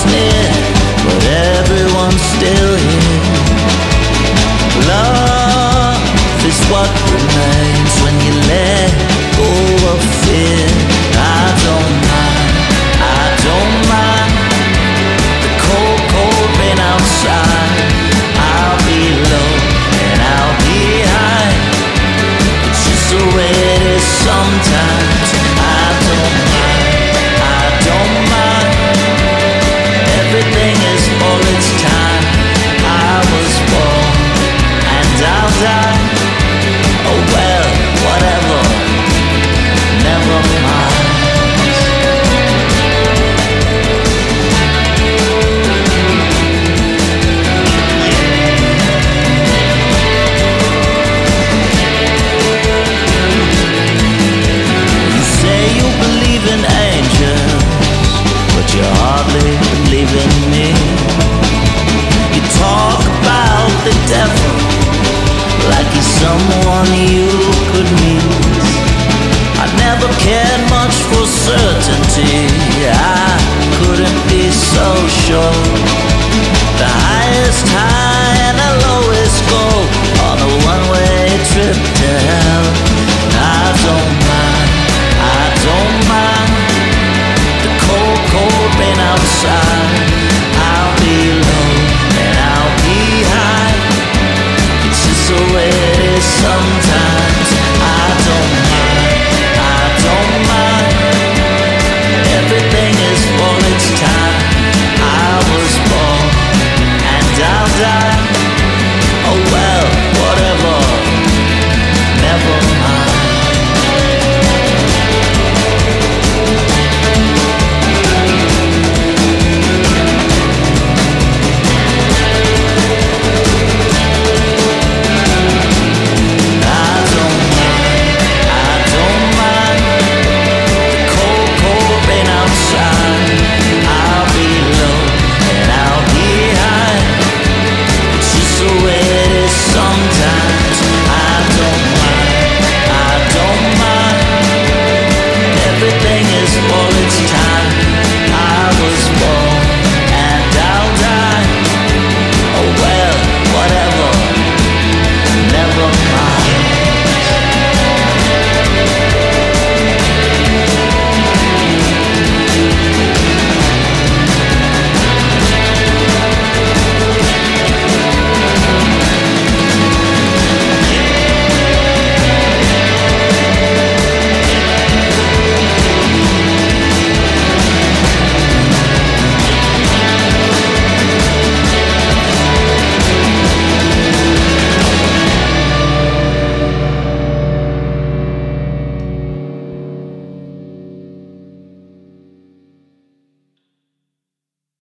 near, but everyone's still here. Love is what remains when you let go of fear. I don't mind, I don't mind the cold, cold rain outside. I'll be low and I'll be high. It's just the way it is sometimes. I don't mind, I don't mind. Everything is for its time. I was born and I'll die. Oh well, whatever, never mind. You say you believe in angels, but you hardly believe in me. You talk about the devil like he's someone you could meet. I never cared much for certainty. I couldn't be so sure. The highest high and the lowest goal on a one-way trip to hell. I don't mind, I don't mind the cold, cold rain outside.